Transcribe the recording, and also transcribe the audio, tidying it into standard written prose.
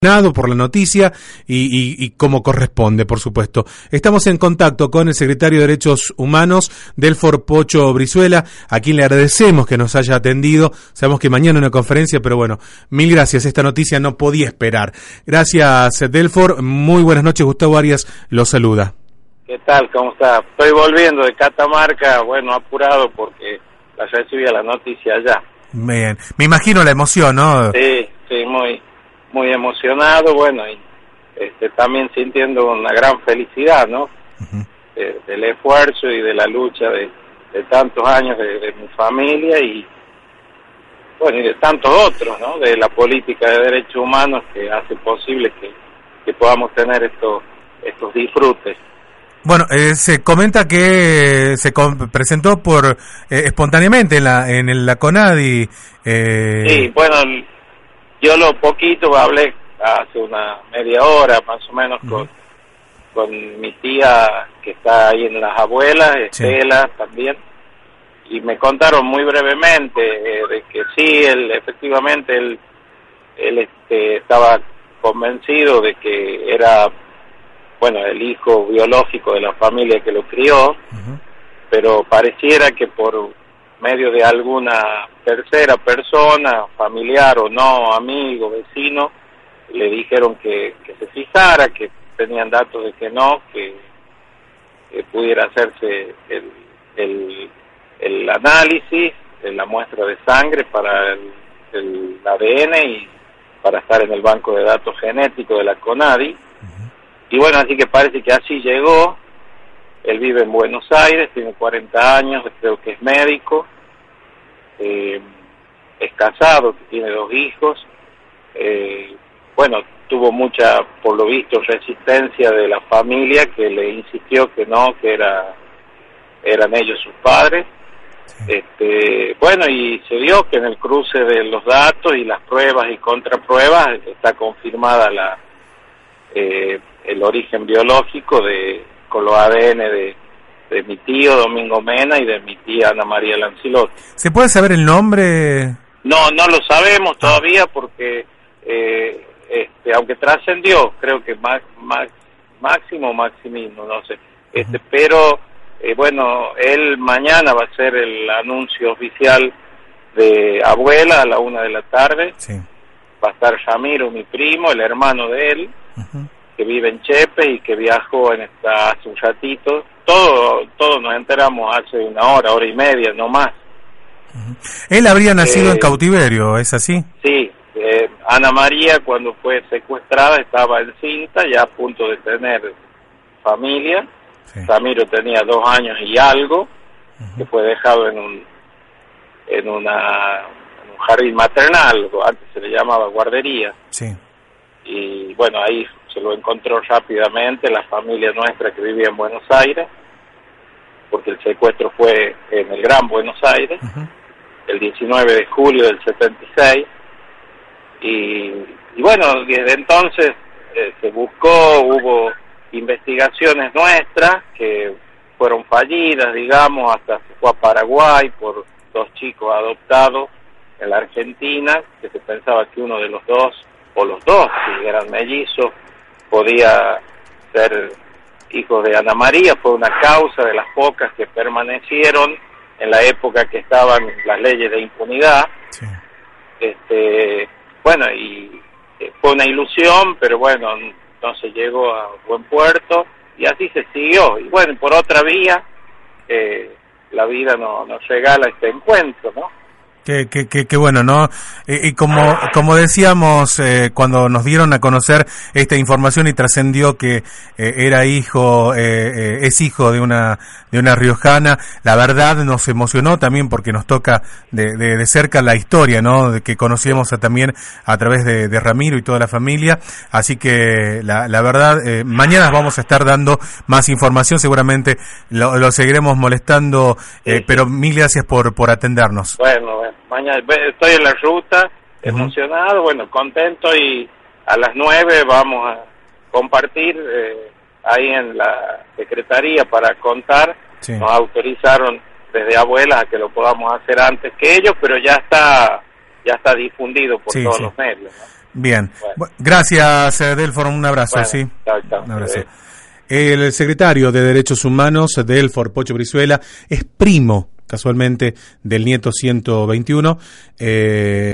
Por la noticia y como corresponde, por supuesto. Estamos en contacto con el secretario de Derechos Humanos, Delfor Pocho Brizuela, a quien le agradecemos que nos haya atendido. Sabemos que mañana una conferencia, pero bueno, mil gracias. Esta noticia no podía esperar. Gracias, Delfor. Muy buenas noches. Gustavo Arias lo saluda. ¿Qué tal? ¿Cómo está? Estoy volviendo de Catamarca, bueno, apurado porque la recibí la noticia allá. Bien. Me imagino la emoción, ¿no? Sí, muy emocionado, bueno, y también sintiendo una gran felicidad, ¿no? Uh-huh. Del esfuerzo y de la lucha de tantos años de mi familia y, bueno, y de tantos otros, ¿no? De la política de derechos humanos que hace posible que podamos tener estos disfrutes. Bueno, se comenta que se presentó por espontáneamente en la CONADI. Sí, bueno, yo lo poquito hablé hace una media hora más o menos con mi tía que está ahí en Las Abuelas, Estela también, y me contaron muy brevemente de que sí, efectivamente él estaba convencido de que era, bueno, el hijo biológico de la familia que lo crió, pero pareciera que por medio de alguna tercera persona, familiar o no, amigo, vecino, le dijeron que se fijara, que tenían datos de que no, que pudiera hacerse el análisis de la muestra de sangre para el ADN y para estar en el banco de datos genéticos de la CONADI. Y bueno, así que parece que así llegó. Él vive en Buenos Aires, tiene 40 años, creo que es médico, es casado, tiene 2 hijos, bueno, tuvo mucha, por lo visto, resistencia de la familia que le insistió que no, que eran ellos sus padres. Bueno, y se dio que en el cruce de los datos y las pruebas y contrapruebas está confirmada el origen biológico con los ADN de mi tío Domingo Mena y de mi tía Ana María Lancilotti. ¿Se puede saber el nombre? No lo sabemos todavía porque aunque trascendió, creo que Máximo, no sé, pero bueno, él mañana va a ser el anuncio oficial de Abuela a la 1 de la tarde. Sí. Va a estar Ramiro, mi primo, el hermano de él, que vive en Chepe y que viajó hace un ratito. Todo nos enteramos hace una hora y media, no más. Él habría nacido en cautiverio, ¿es así? Sí, Ana María cuando fue secuestrada estaba encinta, ya a punto de tener familia. Sí. Ramiro tenía 2 años y algo, que fue dejado en un jardín maternal, antes se le llamaba guardería. Sí. Y bueno, ahí se lo encontró rápidamente la familia nuestra que vivía en Buenos Aires, porque el secuestro fue en el Gran Buenos Aires, el 19 de julio del 76, y bueno, desde entonces se buscó, hubo investigaciones nuestras que fueron fallidas, digamos, hasta se fue a Paraguay por 2 chicos adoptados en la Argentina, que se pensaba que uno de los dos, o los dos, si eran mellizos, podía ser hijos de Ana María. Fue una causa de las pocas que permanecieron en la época que estaban las leyes de impunidad. Sí. Bueno, y fue una ilusión, pero bueno, no se llegó a buen puerto, y así se siguió. Y bueno, por otra vía, la vida nos regala este encuentro, ¿no? Qué bueno, ¿no? Y como decíamos, cuando nos dieron a conocer esta información y trascendió que es hijo de una riojana, la verdad nos emocionó también porque nos toca de cerca la historia, ¿no? De que conocíamos también a través de Ramiro y toda la familia. Así que la verdad, mañana vamos a estar dando más información, seguramente lo seguiremos molestando, pero mil gracias por atendernos. Bueno, mañana estoy en la ruta, emocionado, bueno, contento, y a las 9 vamos a compartir ahí en la secretaría para contar. Sí. Nos autorizaron desde Abuelas a que lo podamos hacer antes que ellos, pero ya está difundido por todos los medios, ¿no? Bien. Bueno. Gracias, Delfor, un abrazo, bueno, sí. Chao. Un abrazo. El secretario de Derechos Humanos, Delfor Pocho Brizuela, es primo, casualmente, del nieto 121.